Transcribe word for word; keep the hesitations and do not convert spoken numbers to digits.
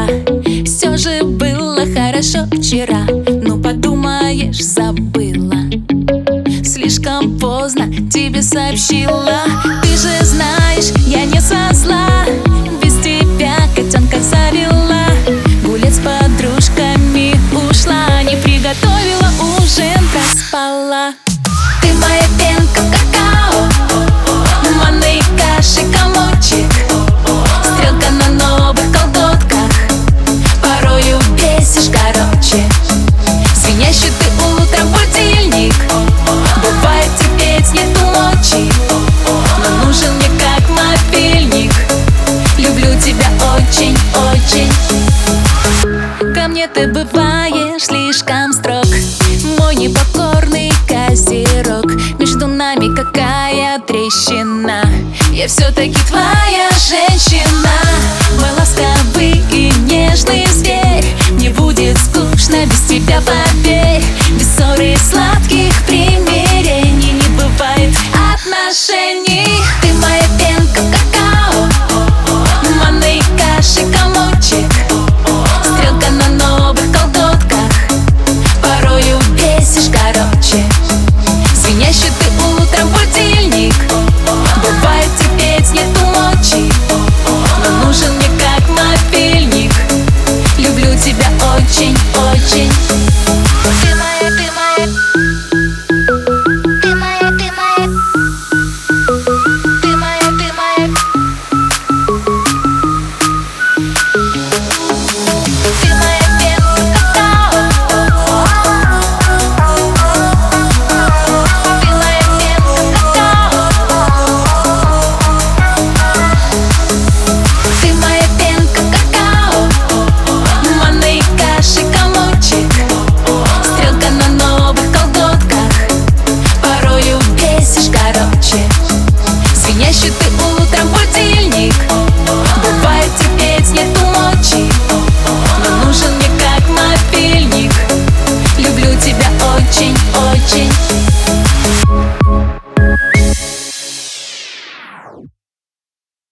Все же было хорошо вчера. Ну подумаешь, забыла. Слишком поздно тебе сообщила. Ты же знаешь, я не со зла. Без тебя котенка завела. Гулять с подружками ушла. Не приготовила ужин, проспала. Ты моя пенка в какао, манной каши комочек, стрелка на новых колготках, порою бесишь короче. Звенящий ты утром будильник, бывает терпеть нету мочи, но нужен мне как мобильник. Люблю тебя очень-очень. Ко мне ты бываешь слишком строг, мой непокорный козерог. Между нами какая трещина, я все-таки твоя женщина. Мой ласка